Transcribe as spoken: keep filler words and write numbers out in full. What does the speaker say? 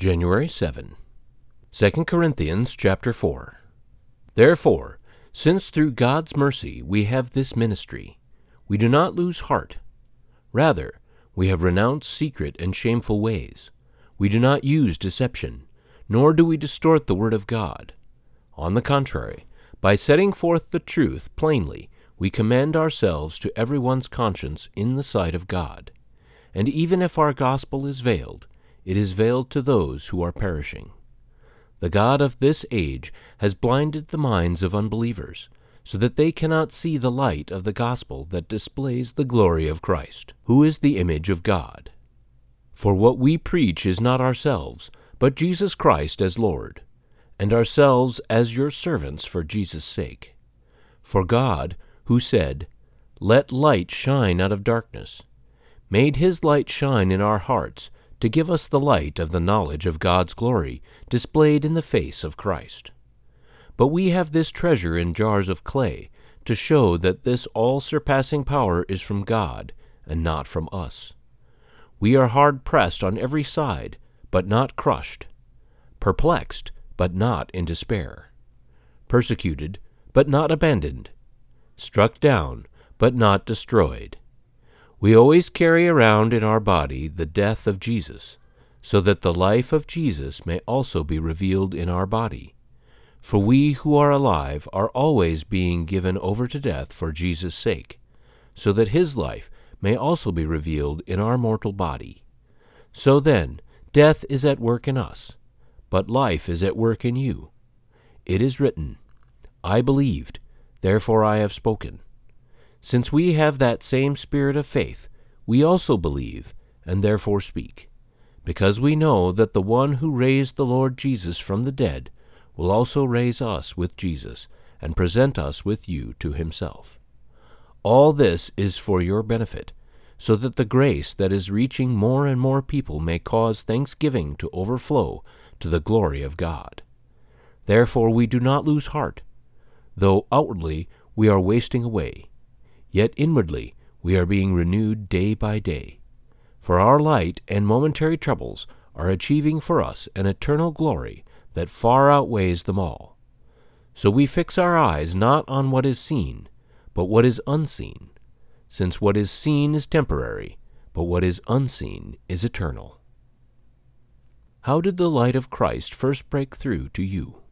January seventh. Second Corinthians chapter four. Therefore, since through God's mercy we have this ministry, we do not lose heart. Rather, we have renounced secret and shameful ways. We do not use deception, nor do we distort the word of God. On the contrary, by setting forth the truth plainly, we commend ourselves to everyone's conscience in the sight of God. And even if our gospel is veiled, it is veiled to those who are perishing. The God of this age has blinded the minds of unbelievers, so that they cannot see the light of the gospel that displays the glory of Christ, who is the image of God. For what we preach is not ourselves, but Jesus Christ as Lord, and ourselves as your servants for Jesus' sake. For God, who said, "Let light shine out of darkness," made his light shine in our hearts to give us the light of the knowledge of God's glory displayed in the face of Christ. But we have this treasure in jars of clay to show that this all-surpassing power is from God and not from us. We are hard-pressed on every side, but not crushed, perplexed, but not in despair, persecuted, but not abandoned, struck down, but not destroyed. We always carry around in our body the death of Jesus, so that the life of Jesus may also be revealed in our body. For we who are alive are always being given over to death for Jesus' sake, so that his life may also be revealed in our mortal body. So then, death is at work in us, but life is at work in you. It is written, "I believed, therefore I have spoken." Since we have that same spirit of faith, we also believe, and therefore speak, because we know that the one who raised the Lord Jesus from the dead will also raise us with Jesus and present us with you to himself. All this is for your benefit, so that the grace that is reaching more and more people may cause thanksgiving to overflow to the glory of God. Therefore we do not lose heart. Though outwardly we are wasting away, yet inwardly we are being renewed day by day. For our light and momentary troubles are achieving for us an eternal glory that far outweighs them all. So we fix our eyes not on what is seen, but what is unseen, since what is seen is temporary, but what is unseen is eternal. How did the light of Christ first break through to you?